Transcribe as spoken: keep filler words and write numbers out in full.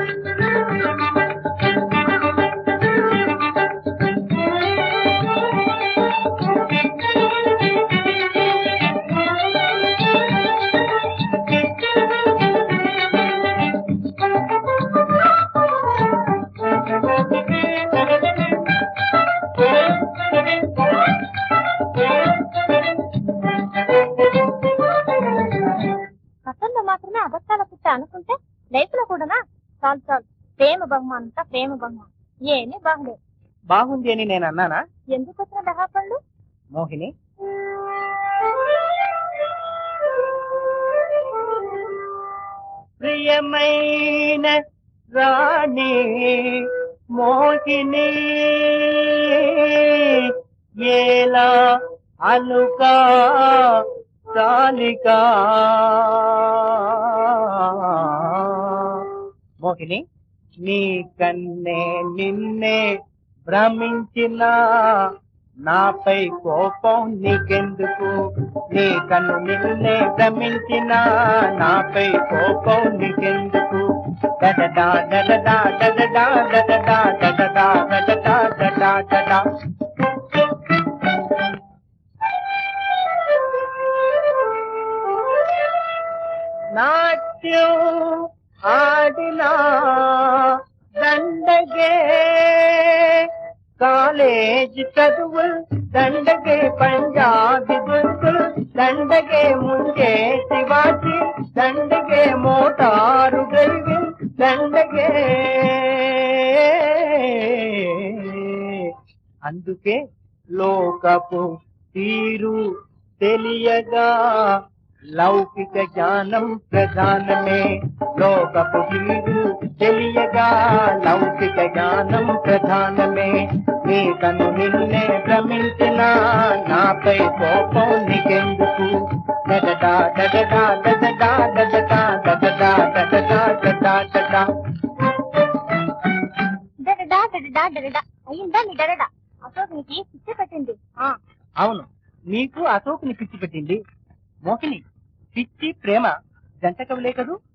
మాత్రమే అబద్ధాల పుట్ట అనుకుంటే లైఫ్ లో కూడా చాలు చాలు ప్రేమ బహుమానం ప్రేమ బహుమానం ఏమి బాగుండే బాగుంది అని నేను అన్నానా? ఎందుకు వచ్చిన దహాపండు మోహిని, ప్రియమైన రాణి మోహిని ఏలా అలుకా చాలికా మోహిని, నీ కన్నే నిన్నే భ్రమించిన నాపై కోపం నీకెందుకు? నీ కన్ను నిన్నే భ్రమించిన నాపై కోపం నీకెందుకు? దడడా దడడా దడడా దడడా దడడా దడడా దడడా దడా. నాట్యం ఆడినా దండగే కాలేజీ చదువులు దండగే పంజాబీ దుస్తులు దండగే ముందే శివాజీ దండగే మోటారు డ్రైవింగ్ దండగే. అందుకే లోకపు తీరు తెలియగా లౌకిక జ్ఞానం ప్రధానమే. లోకపు తీరు తెలియగా లౌకిక జ్ఞానం ప్రధానమే. నీ కను నిన్నే భ్రమించిన నాపై కోపం నీకెందుకు? దడడా దడడా దడడా దడడా దడడా దడడా దడడా దడా. దడడా దడడా దడడా అయ్యిందా నీ దడడా? అశోక్ నీకు పిచ్చి పెట్టింది. అవును, నీకు అశోక్ ని పిచ్చి పెట్టింది. మోహిని, పిచ్చి ప్రేమ జంట కవులే కదూ?